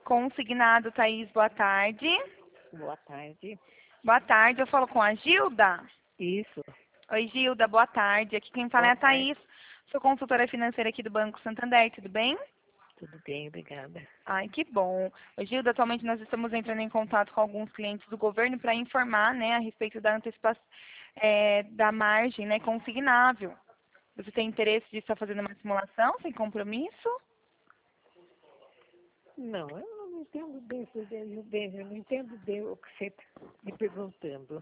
Consignado, Thaís, boa tarde. Boa tarde. Boa tarde, eu falo com a Gilda. Isso. Oi, Gilda, boa tarde. Aqui quem fala é Boa a tarde. Thaís. Sou consultora financeira aqui do Banco Santander, tudo bem? Tudo bem, obrigada. Ai, que bom. Ô, Gilda, atualmente nós estamos entrando em contato com alguns clientes do governo para informar, né, a respeito da antecipação da margem, né, consignável. Você tem interesse de estar fazendo uma simulação sem compromisso? Não, eu não entendo bem, eu não entendo bem o que você está me perguntando.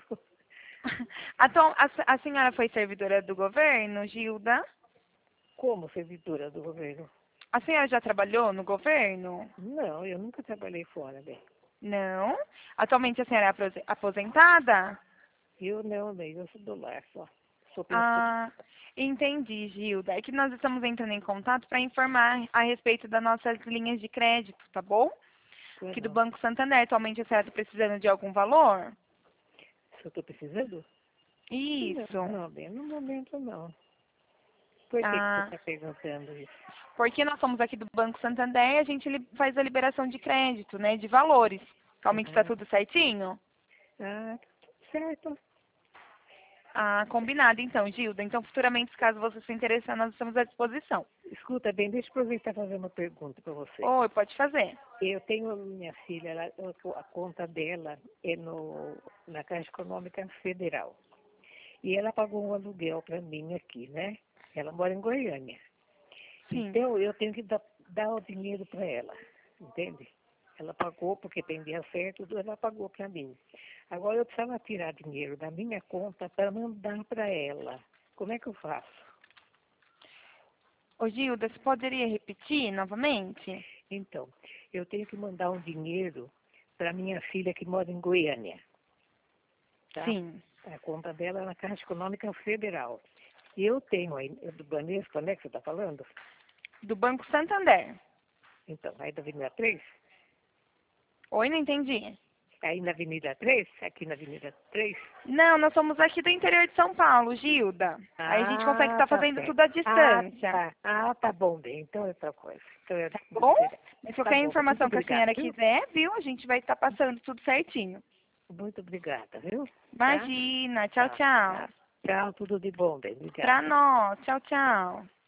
A senhora foi servidora do governo, Gilda? Como servidora do governo? A senhora já trabalhou no governo? Não, eu nunca trabalhei fora, bem. Não. Atualmente a senhora é aposentada? Eu não, bem, eu sou do lar só. Sou Ah, pensionista. entendi, Gilda. É que nós estamos entrando em contato para informar a respeito das nossas linhas de crédito, tá bom? Pois Aqui do não. Banco Santander. Atualmente a senhora está precisando de algum valor? Se eu estou precisando? Isso. Não, bem, no momento não. Por que você Ah, está perguntando isso? porque nós somos aqui do Banco Santander e a gente faz a liberação de crédito, né? De valores. Atualmente está Ah, tudo certinho? tá tudo certo. Ah, combinado então, Gilda. Então, futuramente, caso você se interessar, nós estamos à disposição. Escuta bem, deixa eu aproveitar e fazer uma pergunta para você. Oi, pode fazer. Eu tenho a minha filha, a conta dela é na Caixa Econômica Federal. E ela pagou um aluguel para mim aqui, né? Ela mora em Goiânia. Sim. Então, eu tenho que dar o dinheiro para ela, entende? Ela pagou, porque tem dia certo, ela pagou para mim. Agora, eu precisava tirar dinheiro da minha conta para mandar para ela. Como é que eu faço? Ô, Gilda, você poderia repetir novamente? Então, eu tenho que mandar um dinheiro para minha filha que mora em Goiânia, tá? Sim. A conta dela é na Caixa Econômica Federal. E eu tenho aí, do Banesco, né, que você está falando? Do Banco Santander. Então, aí da Avenida 3? Oi, não entendi. Aí na Avenida 3? Aqui na Avenida 3? Não, nós somos aqui do interior de São Paulo, Gilda. Aí a gente consegue Ah, estar tá fazendo certo. tudo à distância. Tá bom, bem. Então é outra coisa. Então é Tá bom? diferente. Mas Tá qualquer bom, muito informação que a obrigada, senhora viu? quiser, viu? A gente vai estar passando tudo certinho. Muito obrigada, viu? Tá? Imagina. Tchau, Tá, tchau. tá. Tchau, tudo de bom, bem. Pra Obrigada. nós. Tchau, tchau.